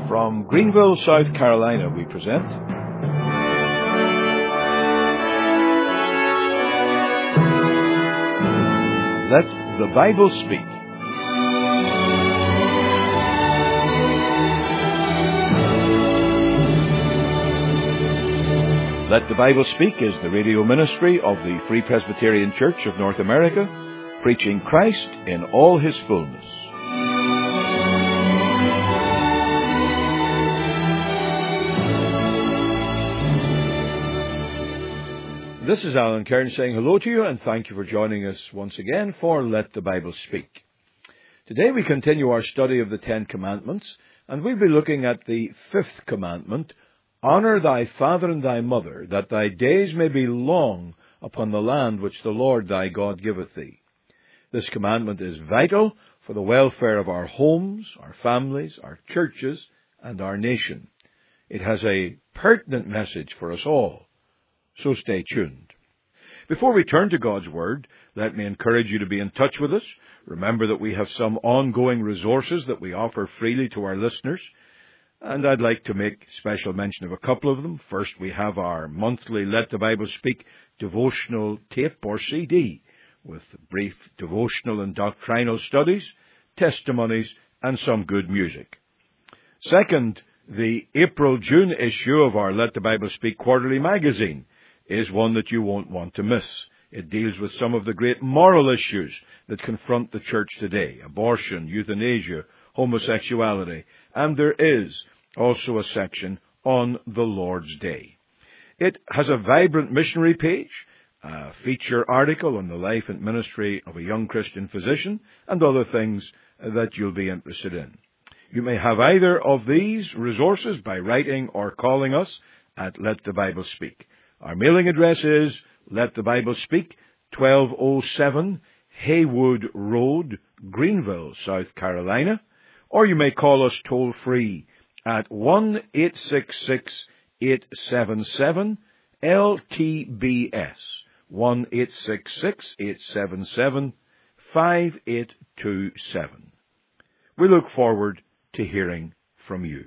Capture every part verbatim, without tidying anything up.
From Greenville, South Carolina, we present Let the Bible Speak. Let the Bible Speak is the radio ministry of the Free Presbyterian Church of North America, preaching Christ in all His fullness. This is Alan Cairns saying hello to you, and thank you for joining us once again for Let the Bible Speak. Today we continue our study of the Ten Commandments, and we'll be looking at the fifth commandment: Honour thy father and thy mother, that thy days may be long upon the land which the Lord thy God giveth thee. This commandment is vital for the welfare of our homes, our families, our churches, and our nation. It has a pertinent message for us all. So stay tuned. Before we turn to God's Word, let me encourage you to be in touch with us. Remember that we have some ongoing resources that we offer freely to our listeners, and I'd like to make special mention of a couple of them. First, we have our monthly Let the Bible Speak devotional tape or C D, with brief devotional and doctrinal studies, testimonies, and some good music. Second, the April-June issue of our Let the Bible Speak quarterly magazine is one that you won't want to miss. It deals with some of the great moral issues that confront the church today: abortion, euthanasia, homosexuality, and there is also a section on the Lord's Day. It has a vibrant missionary page, a feature article on the life and ministry of a young Christian physician, and other things that you'll be interested in. You may have either of these resources by writing or calling us at Let the Bible Speak. Our mailing address is Let the Bible Speak, twelve oh seven Haywood Road, Greenville, South Carolina, or you may call us toll-free at one eight six six, eight seven seven, L T B S, one eight six six, eight seven seven, five eight two seven. We look forward to hearing from you.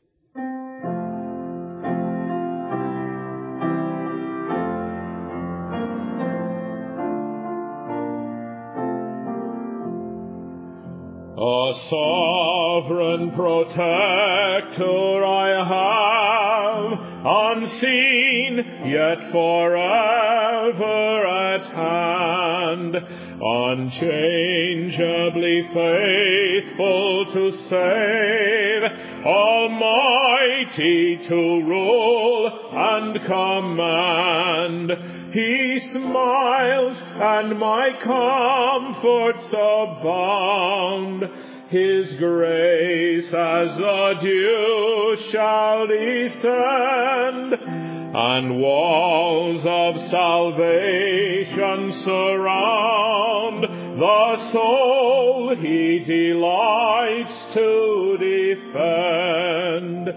A sovereign protector I have, unseen yet forever at hand, unchangeably faithful to save, almighty to rule and command. He smiles, and my comforts abound. His grace as the dew shall descend, and walls of salvation surround the soul He delights to defend.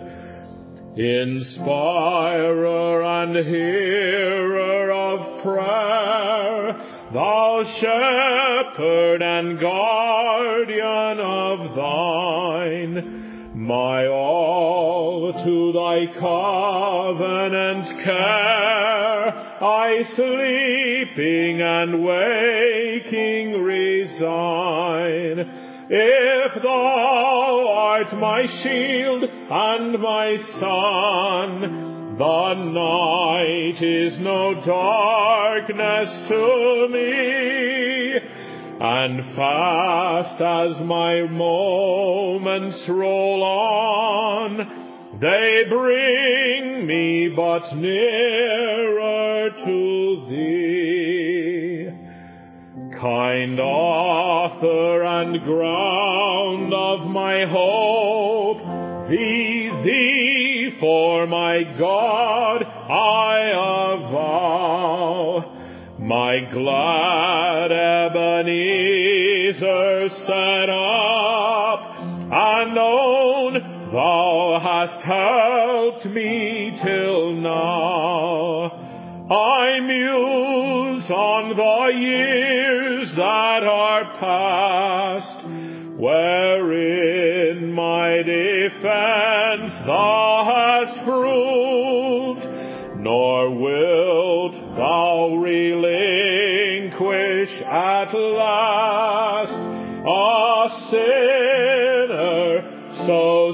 Inspirer and hearer of prayer, thou shepherd and guardian of thine, my all to thy covenant care, I sleeping and waking resign. If thou art my shield and my sun, the night is no darkness to me, and fast as my moments roll on, they bring me but nearer to thee. Kind author and ground of my hope, thee, thee, for my God I avow. My glad Ebenezer set up, and own thou hast helped me till now. I muse on the years that are past, wherein my defender hands thou hast proved, nor wilt thou relinquish at last a sinner so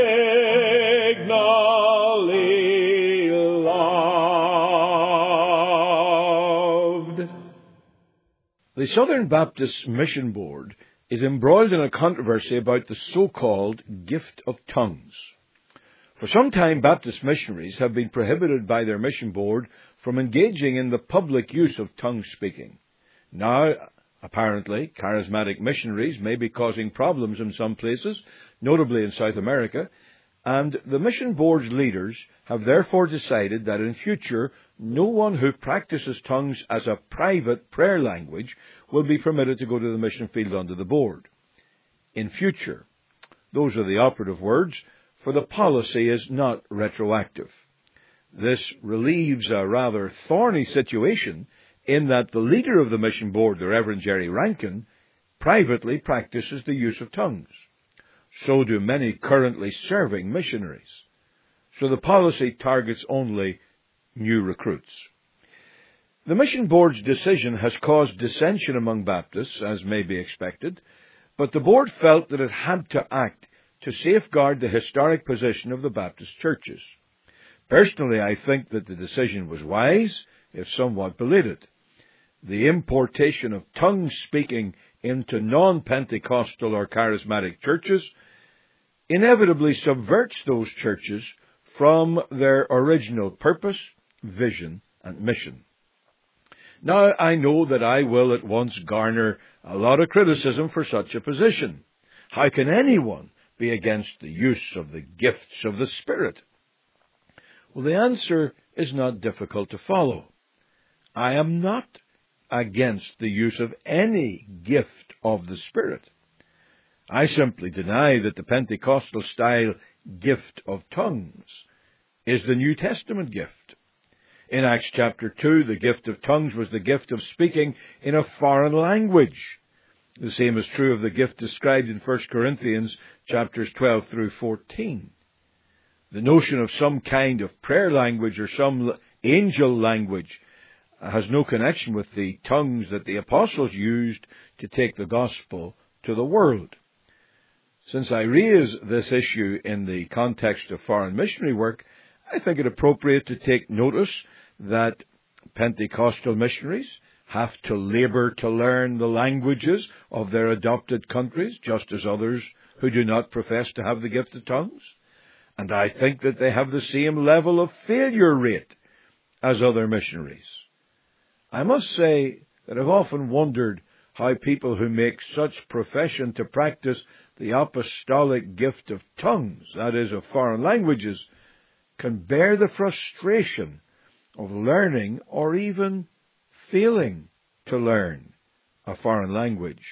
signally loved. The Southern Baptist Mission Board is embroiled in a controversy about the so-called gift of tongues. For some time, Baptist missionaries have been prohibited by their mission board from engaging in the public use of tongue speaking. Now, apparently, charismatic missionaries may be causing problems in some places, notably in South America, and the mission board's leaders have therefore decided that in future, no one who practices tongues as a private prayer language will be permitted to go to the mission field under the board. In future, those are the operative words, for the policy is not retroactive. This relieves a rather thorny situation in that the leader of the mission board, the Reverend Jerry Rankin, privately practices the use of tongues. So do many currently serving missionaries. So the policy targets only new recruits. The mission board's decision has caused dissension among Baptists, as may be expected, but the board felt that it had to act to safeguard the historic position of the Baptist churches. Personally, I think that the decision was wise, if somewhat belated. The importation of tongue-speaking into non-Pentecostal or charismatic churches inevitably subverts those churches from their original purpose, vision, and mission. Now, I know that I will at once garner a lot of criticism for such a position. How can anyone be against the use of the gifts of the Spirit? Well, the answer is not difficult to follow. I am not against the use of any gift of the Spirit. I simply deny that the Pentecostal-style gift of tongues is the New Testament gift. In Acts chapter two, the gift of tongues was the gift of speaking in a foreign language. The same is true of the gift described in First Corinthians chapters twelve through fourteen. The notion of some kind of prayer language or some angel language has no connection with the tongues that the apostles used to take the gospel to the world. Since I raise this issue in the context of foreign missionary work, I think it appropriate to take notice that Pentecostal missionaries have to labor to learn the languages of their adopted countries, just as others who do not profess to have the gift of tongues. And I think that they have the same level of failure rate as other missionaries. I must say that I've often wondered how people who make such profession to practice the apostolic gift of tongues, that is, of foreign languages, can bear the frustration of learning or even failing to learn a foreign language.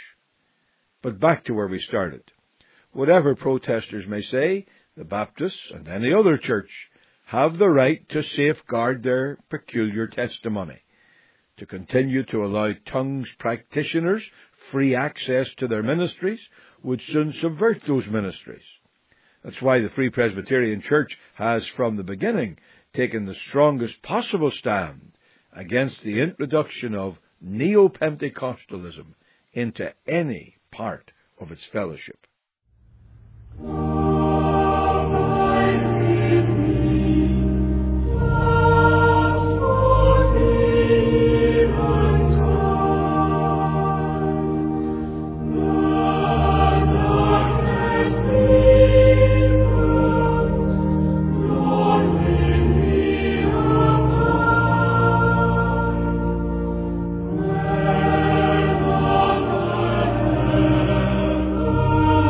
But back to where we started. Whatever protesters may say, the Baptists and any other church have the right to safeguard their peculiar testimony. To continue to allow tongues practitioners free access to their ministries would soon subvert those ministries. That's why the Free Presbyterian Church has, from the beginning, taken the strongest possible stand against the introduction of Neo-Pentecostalism into any part of its fellowship. Oh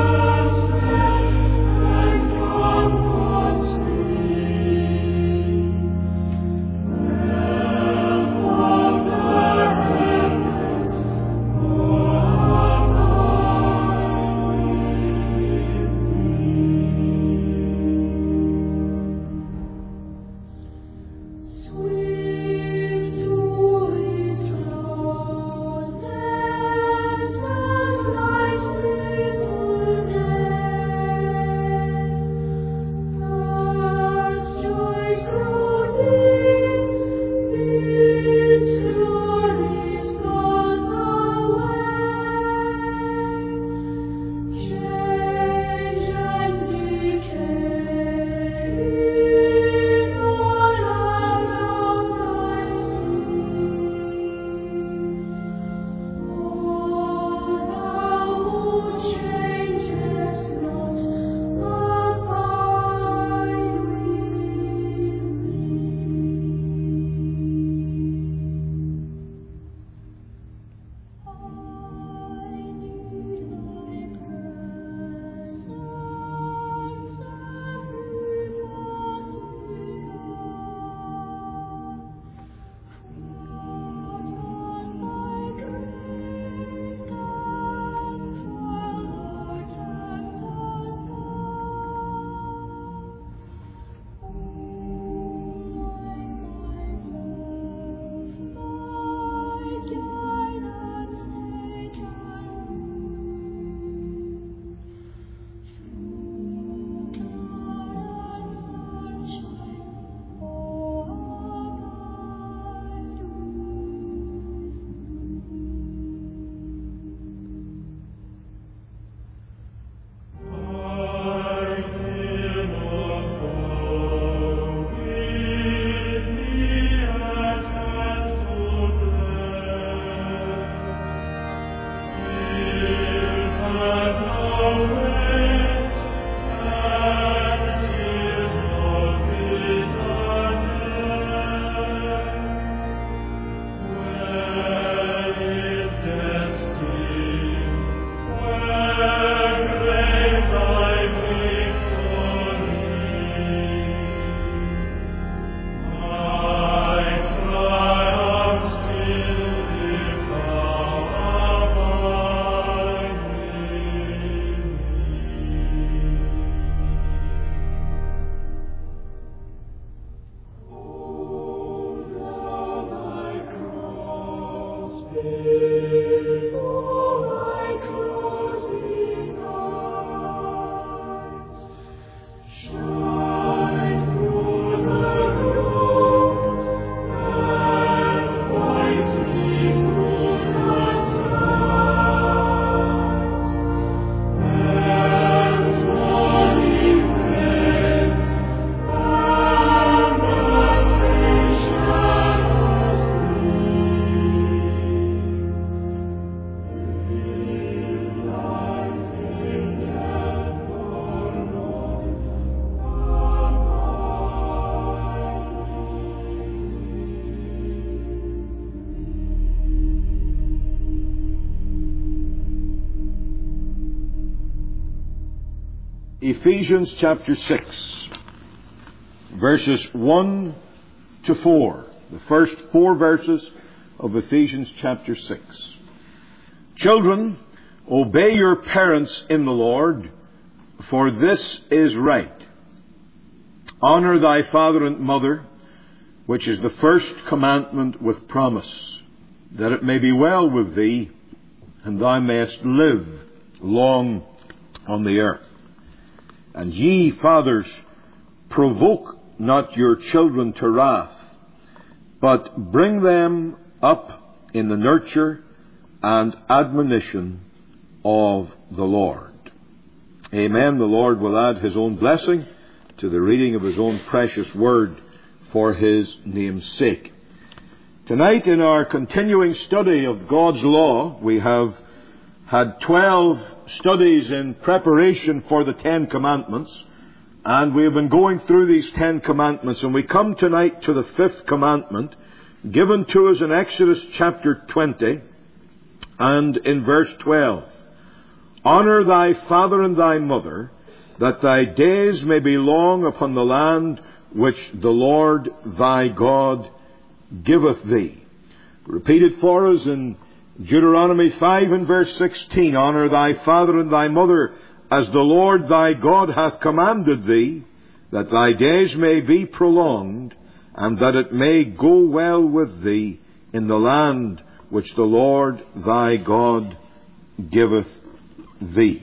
Ephesians chapter six, verses one to four. The first four verses of Ephesians chapter six. Children, obey your parents in the Lord, for this is right. Honor thy father and mother, which is the first commandment with promise, that it may be well with thee, and thou mayest live long on the earth. And ye, fathers, provoke not your children to wrath, but bring them up in the nurture and admonition of the Lord. Amen. The Lord will add His own blessing to the reading of His own precious word for His name's sake. Tonight, in our continuing study of God's law, we have had twelve studies in preparation for the Ten Commandments, and we have been going through these Ten Commandments, and we come tonight to the fifth commandment, given to us in Exodus chapter twenty, and in verse twelve. Honor thy father and thy mother, that thy days may be long upon the land which the Lord thy God giveth thee. Repeated for us in Deuteronomy five and verse sixteen. Honor thy father and thy mother, as the Lord thy God hath commanded thee, that thy days may be prolonged, and that it may go well with thee in the land which the Lord thy God giveth thee.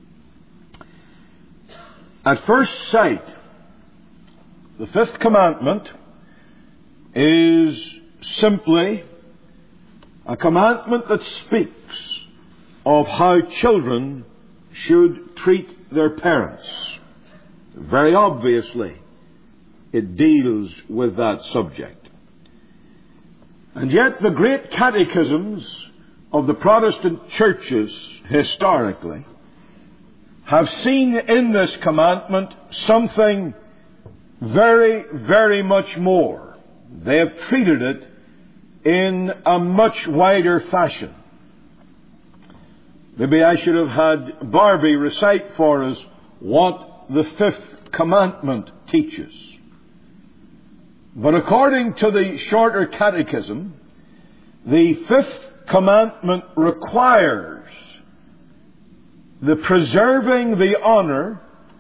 At first sight, the fifth commandment is simply a commandment that speaks of how children should treat their parents. Very obviously, it deals with that subject. And yet the great catechisms of the Protestant churches historically have seen in this commandment something very, very much more. They have treated it in a much wider fashion. Maybe I should have had Barbie recite for us what the fifth commandment teaches. But according to the shorter catechism, the fifth commandment requires the preserving the honor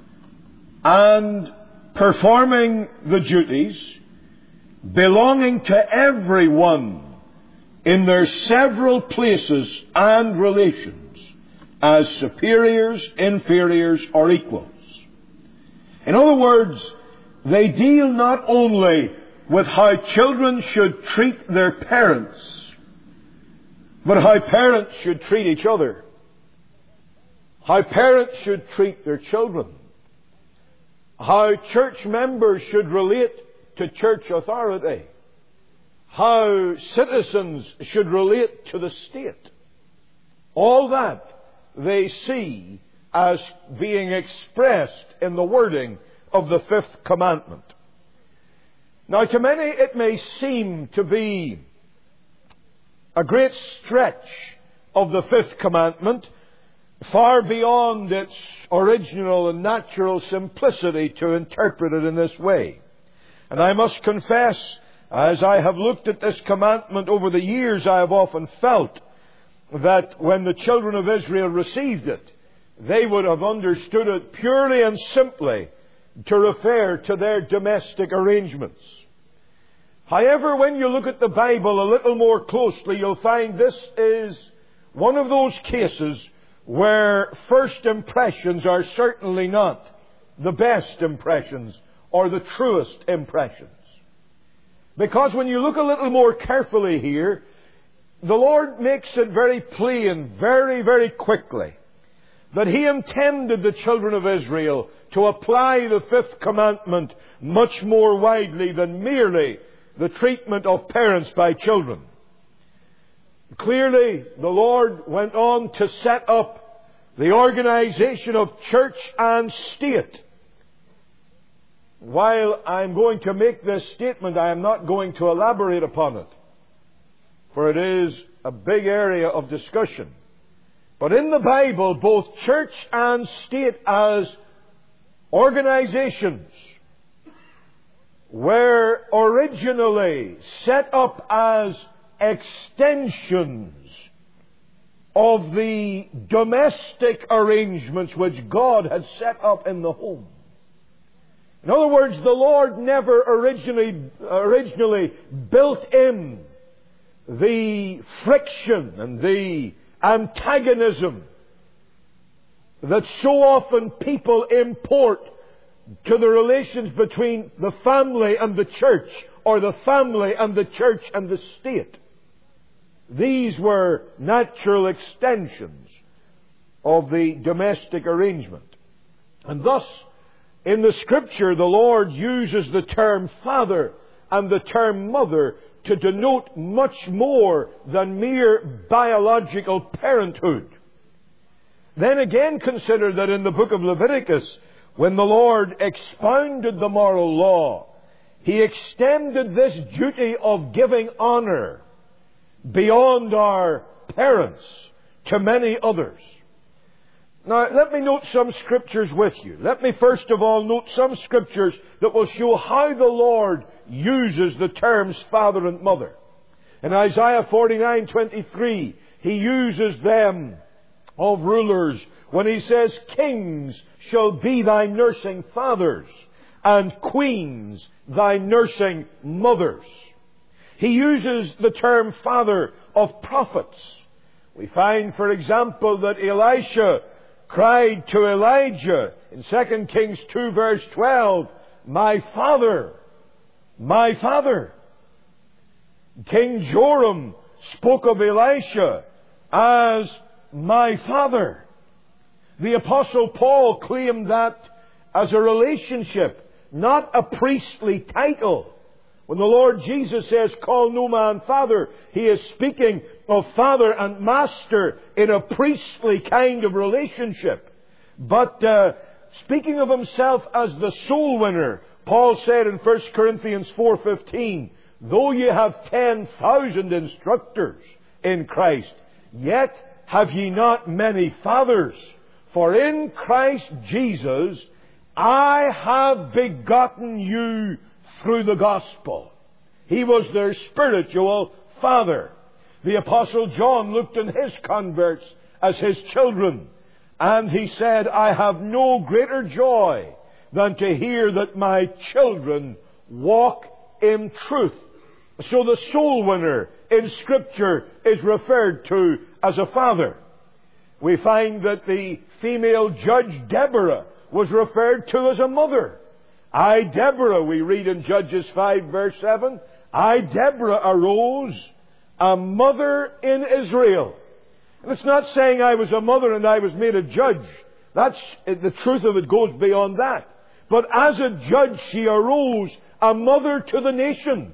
and performing the duties belonging to everyone in their several places and relations as superiors, inferiors, or equals. In other words, they deal not only with how children should treat their parents, but how parents should treat each other, how parents should treat their children, how church members should relate to church authority, how citizens should relate to the state. All that they see as being expressed in the wording of the fifth commandment. Now, to many it may seem to be a great stretch of the fifth commandment, far beyond its original and natural simplicity to interpret it in this way. And I must confess, as I have looked at this commandment over the years, I have often felt that when the children of Israel received it, they would have understood it purely and simply to refer to their domestic arrangements. However, when you look at the Bible a little more closely, you'll find this is one of those cases where first impressions are certainly not the best impressions or the truest impressions. Because when you look a little more carefully here, the Lord makes it very plain, very, very quickly, that He intended the children of Israel to apply the fifth commandment much more widely than merely the treatment of parents by children. Clearly, the Lord went on to set up the organization of church and state. While I'm going to make this statement, I am not going to elaborate upon it, for it is a big area of discussion. But in the Bible, both church and state as organizations were originally set up as extensions of the domestic arrangements which God had set up in the home. In other words, the Lord never originally, originally built in the friction and the antagonism that so often people import to the relations between the family and the church, or the family and the church and the state. These were natural extensions of the domestic arrangement. And thus, in the Scripture, the Lord uses the term father and the term mother to denote much more than mere biological parenthood. Then again, consider that in the book of Leviticus, when the Lord expounded the moral law, He extended this duty of giving honor beyond our parents to many others. Now, let me note some scriptures with you. Let me first of all note some scriptures that will show how the Lord uses the terms father and mother. In Isaiah forty-nine twenty-three, He uses them of rulers when He says, "Kings shall be thy nursing fathers, and queens thy nursing mothers." He uses the term father of prophets. We find, for example, that Elisha cried to Elijah in Second Kings two verse twelve, "My father, my father." King Joram spoke of Elisha as "my father." The Apostle Paul claimed that as a relationship, not a priestly title. When the Lord Jesus says, "Call no man father," He is speaking of father and master in a priestly kind of relationship. But uh, speaking of Himself as the soul winner, Paul said in First Corinthians four fifteen, "Though ye have ten thousand instructors in Christ, yet have ye not many fathers. For in Christ Jesus I have begotten you through the gospel." He was their spiritual father. The Apostle John looked on his converts as his children, and he said, "I have no greater joy than to hear that my children walk in truth." So the soul winner in Scripture is referred to as a father. We find that the female judge Deborah was referred to as a mother. I, Deborah, we read in Judges five verse seven, "I, Deborah, arose a mother in Israel." And it's not saying I was a mother and I was made a judge. That's, the truth of it goes beyond that. But as a judge, she arose a mother to the nation.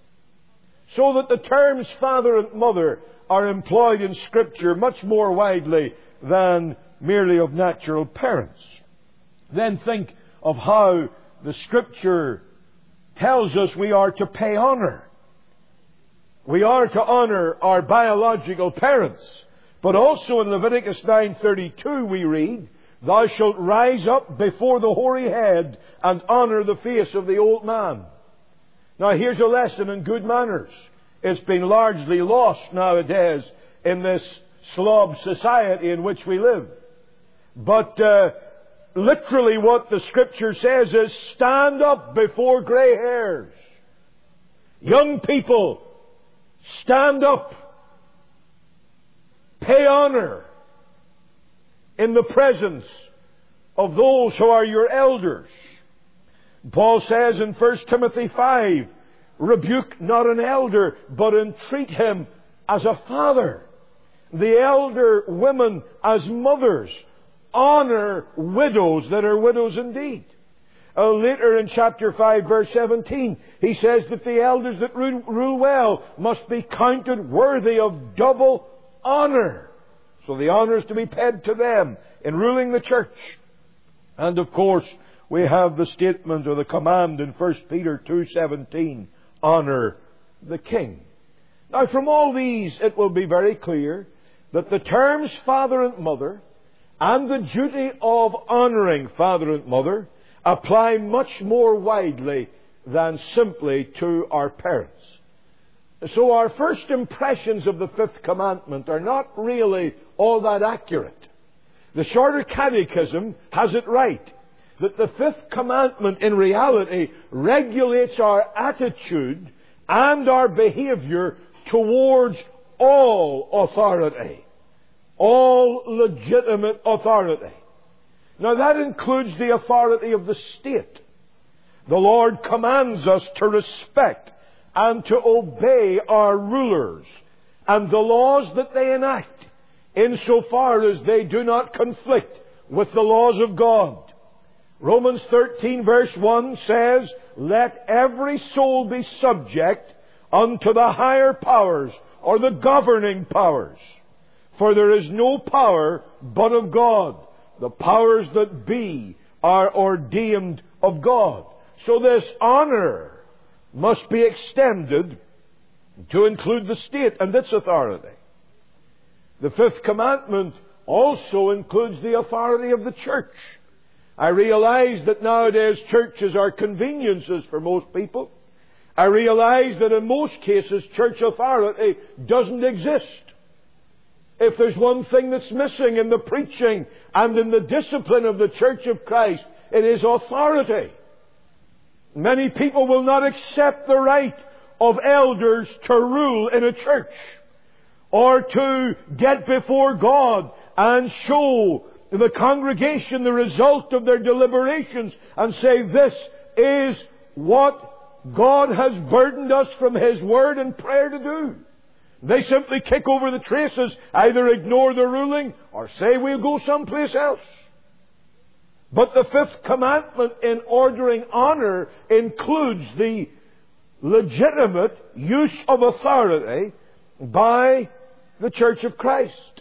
So that the terms father and mother are employed in Scripture much more widely than merely of natural parents. Then think of how the Scripture tells us we are to pay honor. We are to honor our biological parents. But also in Leviticus nine thirty-two we read, "Thou shalt rise up before the hoary head and honor the face of the old man." Now here's a lesson in good manners. It's been largely lost nowadays in this slob society in which we live. But uh, literally what the Scripture says is, stand up before grey hairs. Young people, stand up. Pay honor in the presence of those who are your elders. Paul says in First Timothy five, "Rebuke not an elder, but entreat him as a father." The elder women as mothers. Honor widows that are widows indeed. Uh, later in chapter five verse seventeen, he says that the elders that rule, rule well must be counted worthy of double honor. So the honor is to be paid to them in ruling the church. And of course, we have the statement or the command in First Peter two seventeen, "Honor the king." Now from all these it will be very clear that the terms father and mother and the duty of honouring father and mother apply much more widely than simply to our parents. So our first impressions of the fifth commandment are not really all that accurate. The Shorter Catechism has it right, that the fifth commandment in reality regulates our attitude and our behavior towards all authority, all legitimate authority. Now that includes the authority of the state. The Lord commands us to respect and to obey our rulers and the laws that they enact, insofar as they do not conflict with the laws of God. Romans thirteen verse one says, "Let every soul be subject unto the higher powers," or the governing powers. "For there is no power but of God. The powers that be are ordained of God." So this honor must be extended to include the state and its authority. The fifth commandment also includes the authority of the church. I realize that nowadays churches are conveniences for most people. I realize that in most cases church authority doesn't exist. If there's one thing that's missing in the preaching and in the discipline of the Church of Christ, it is authority. Many people will not accept the right of elders to rule in a church, or to get before God and show the congregation the result of their deliberations and say, "This is what God has burdened us from His Word and prayer to do." They simply kick over the traces, either ignore the ruling or say, "We'll go someplace else." But the fifth commandment in ordering honor includes the legitimate use of authority by the Church of Christ.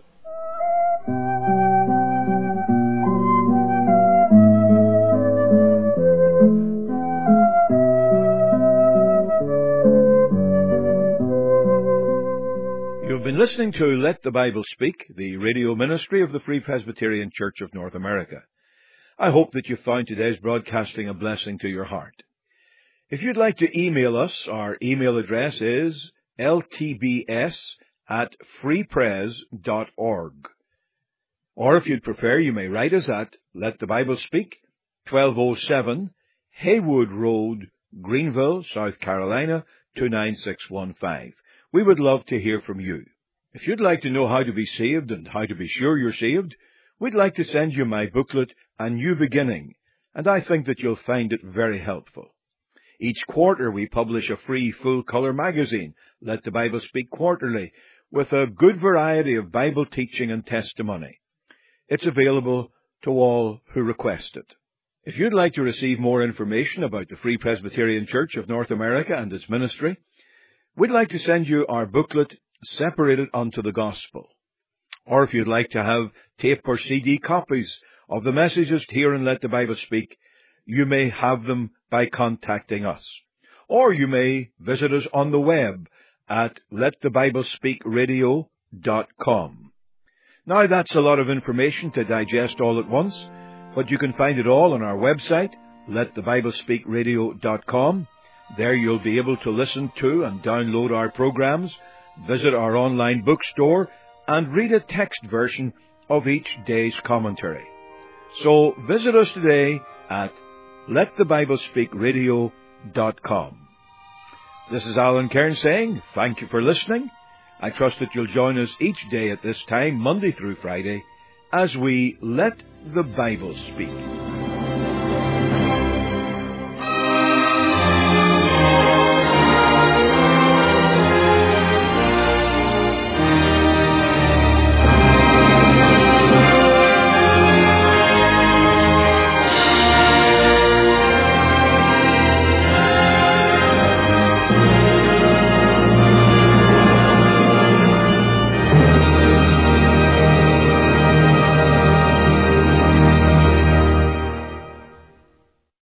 You've been listening to Let the Bible Speak, the radio ministry of the Free Presbyterian Church of North America. I hope that you found today's broadcasting a blessing to your heart. If you'd like to email us, our email address is l t b s at free pres dot org. Or if you'd prefer, you may write us at Let the Bible Speak, twelve oh seven Haywood Road, Greenville, South Carolina, two nine six one five. We would love to hear from you. If you'd like to know how to be saved and how to be sure you're saved, we'd like to send you my booklet, A New Beginning, and I think that you'll find it very helpful. Each quarter we publish a free full-color magazine, Let the Bible Speak Quarterly, with a good variety of Bible teaching and testimony. It's available to all who request it. If you'd like to receive more information about the Free Presbyterian Church of North America and its ministry, we'd like to send you our booklet, Separated unto the Gospel. Or if you'd like to have tape or C D copies of the messages here in Let the Bible Speak, you may have them by contacting us. Or you may visit us on the web at let the bible speak radio dot com. Now that's a lot of information to digest all at once, but you can find it all on our website, let the bible speak radio dot com. There you'll be able to listen to and download our programs, visit our online bookstore, and read a text version of each day's commentary. So visit us today at let the bible speak radio dot com. This is Alan Cairns saying thank you for listening. I trust that you'll join us each day at this time, Monday through Friday, as we Let the Bible Speak.